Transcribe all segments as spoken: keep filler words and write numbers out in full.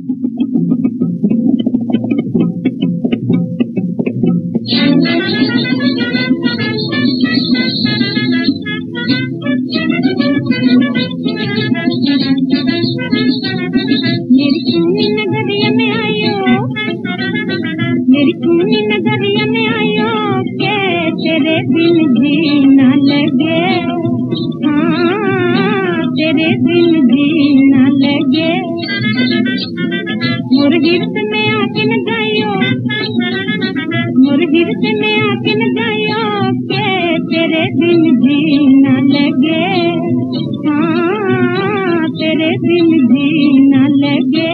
मेरी चुनी नगरिया में आयो, मेरी चुनी नगरिया में आयो के तेरे बिन जी ना लगे, हाँ तेरे बिन जी ना लगे। मोर गिरत में आके न गायो, मोर गिरत में आके न गायो के तेरे बिन जी ना लगे, हाँ तेरे बिन जी ना लगे।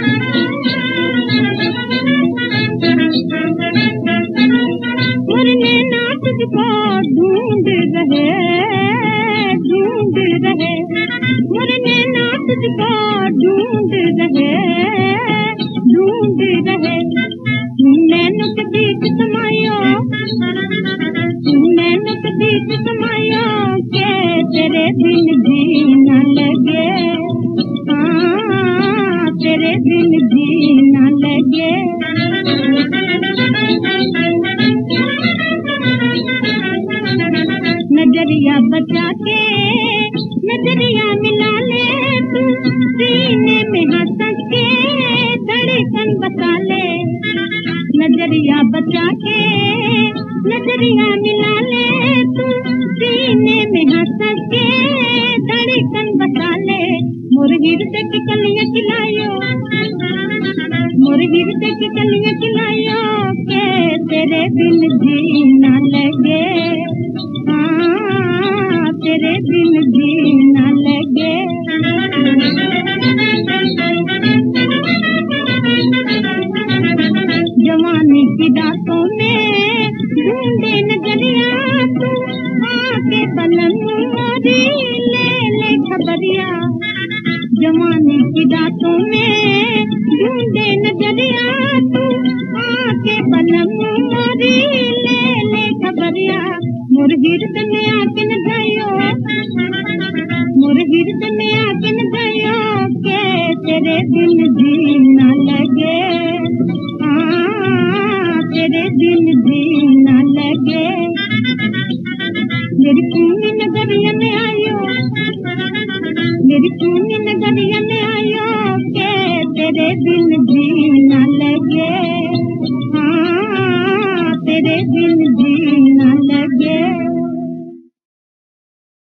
मुरने ना तुझको ढूंढ रहे, ढूंढ रहे, मुरने ना तुझको ढूंढ रहे, ढूंढ रहे। नैनों के बीच समायो, नैनों के बीच समायो के तेरे बिन जी ना लगे, हाँ तेरे बिन जी ना लगे। नजरिया बचा के नजरिया मिला ले तू, सीने में हंस के धड़कन बसा ले। नजरिया बचा के नजरिया मिला ले तू, सीने में हंस के धड़कन बसा ले। मोर गिरते की कलियां खिलायो, मोर गिरते की कलियां खिलायो के तेरे बिन जी ना लगे, हाँ तेरे बिन जी ना लगे। जवानी की रातों में ढूंढे नजरिया तू, आके बलन मोरी ले ले खबरिया। जवानी की रातों में ढूंढे नजरिया तू, आके बलन मोरी ले ले खबरिया। मोर गिरत में आके न गायो, मोर गिरत में आके न गायो के तेरे बिन जी ना लगे, हाँ तेरे बिन जी ना लगे। मेरी चुनी नगरिया में आयो, मेरी चुनी